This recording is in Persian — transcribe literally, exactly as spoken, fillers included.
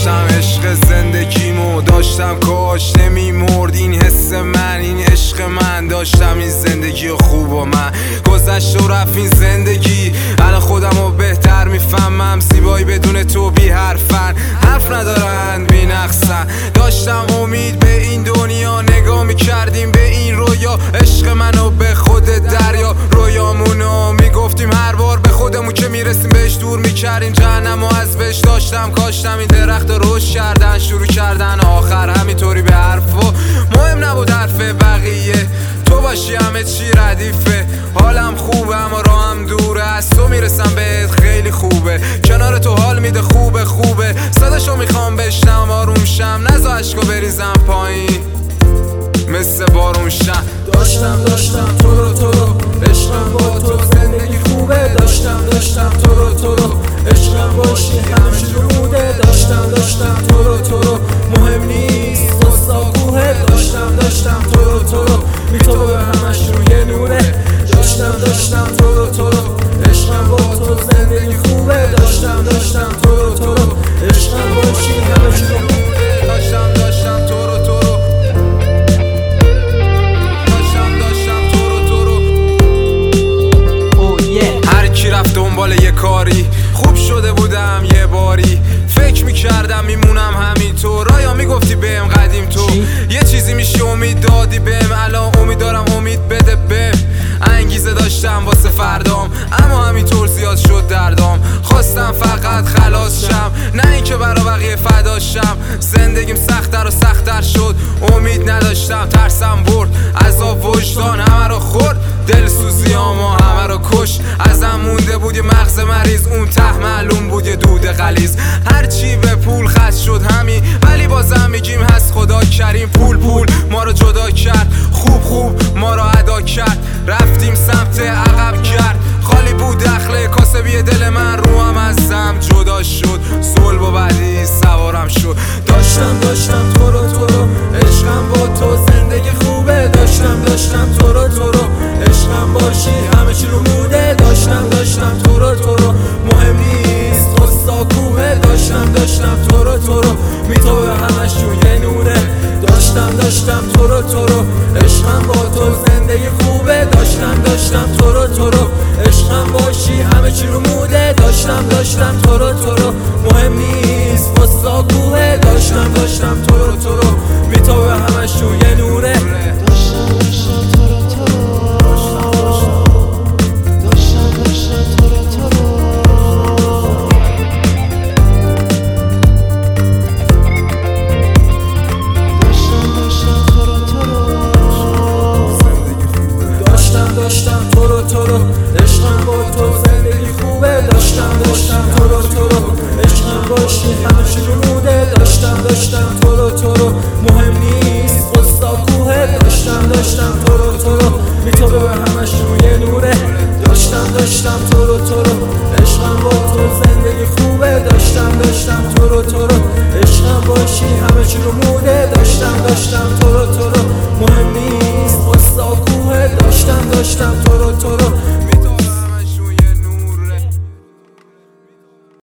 داشتم عشق زندگیمو داشتم، کاش نمیمرد این حس من، این عشق من. داشتم این زندگی خوب و من گذشت و رفت این زندگی. الان خودمو بهتر میفهمم، زیبایی بدون تو بی حرفن، حرف ندارن بی نقصن. داشتم امید به این دنیا، نگاه میکردیم به این رویا، عشق منو به خود دریا. رویامونو میگفتیم هر بار به خودمون که میرسیم بهش دور میکردیم جهنمو از بهش. داشتم کاشتم این درخت رشد کردن، شروع کردن آخر همینطوری به حرف و مهم نبود حرف بقیه. تو باشی همه چی ردیفه، حالم خوبه اما راهم دوره، از تو میرسم بهت خیلی خوبه. کنار تو حال میده خوبه خوبه، صداشو میخوام بشنم آروم شم، نزا عشقو بریزم پایین مثل بارون شم. داشتم داشتم تو رو تو رو عشقم با تو زندگی خوبه. داشتم داشتم تو رو تو رو عشقم باشی همه چی روده. داشتم داشتم تو رو تو رو مهم نیست مستاکوه. داشتم داشتم تو رو تو رو بی تو به همش روی نوره. داشتم داشتم تو رو تو رو عشقم با تو زندگی خوبه. داشتم داشتم تو رو تو رو عشقم باشی همه چی روده. داشتم داشتم تو رو تو رو رفت دنبال یه کاری، خوب شده بودم یه باری، فکر میکردم میمونم همینطور. رایا میگفتی بهم قدیم تو یه چیزی میشی امید دادی بهم، الان امید دارم امید بده بهم. انگیزه داشتم واسه فردام اما همینطور زیاد شد دردام. خواستم فقط خلاص شم، نه اینکه برا بقیه فداشم. زندگیم سخت‌تر و سخت‌تر شد، امید نداشتم ترسم برد. عذاب وجدان همه رو خورد، دلسوزیامو همه رو کش. ازم مونده بود یه مغز مریض، اون ته معلوم بود یه دود غلیظ. هرچی به پول خرج شد همین، ولی بازم میگیم هست خدا کریم. پول پول ما رو جدا کرد، خوب خوب ما رو ادا کرد. رفتیم سمت عقب کرد، خالی بود دخله کاسبی دل من، روحم ازم جدا شد. صلب و بعدی سوارم شد. داشتم داشتم تو رو تو رو عشقم با تو زندگی خوبه. داشتم داشتم تو رو تو رو عشقم باشی همه چی رو موده. داشتم داشتم تو رو تو رو مهم نیست مستاکوه. داشتم داشتم تو رو تو رو بی تو به همش روی نوره. داشتم داشتم تو رو تو رو عشقم با تو زندگی خوبه. داشتم داشتم تو رو تو رو عشقم باشی همه چی رو موده. داشتم داشتم تو رو تو رو مهم نیست مستاکوه. داشتم داشتم تو رو تو رو بی تو به همش روی